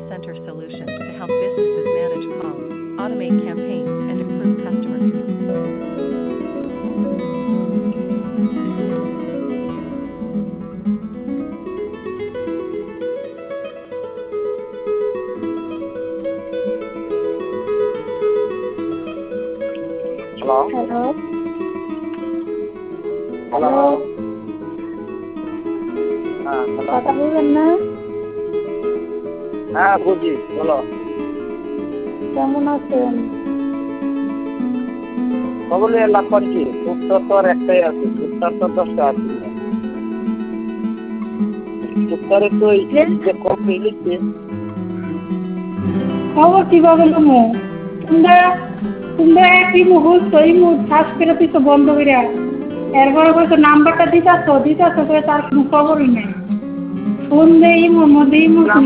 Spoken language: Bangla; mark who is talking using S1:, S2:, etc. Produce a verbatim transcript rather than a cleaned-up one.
S1: Center solutions to help businesses manage calls, automate campaigns, and improve customer service.
S2: Hello.
S3: Hello.
S2: Hello.
S3: Hello.
S2: হ্যাঁ, hello.
S3: কথা বলবেন না?
S2: হ্যাঁ, বুঝি, বলো।
S3: কেমন আছেন?
S2: সকলে লাভ করছি, উত্তর তো আর একটাই আছে, উত্তর তো দশটা আছে। উত্তরে তো এই যে কম মিলেছে।
S3: খবর কিভাবে নেবো? তোমরা তোমরা একই মুহূর্ত এই মুহূর্ত শ্বাস করে দিছো বন্ধ করে। এরপরে হয়তো নাম্বারটা দিতাছো দিতাছো করে তার কোনো খবরই নেই। ফোন দেই মধ্যেই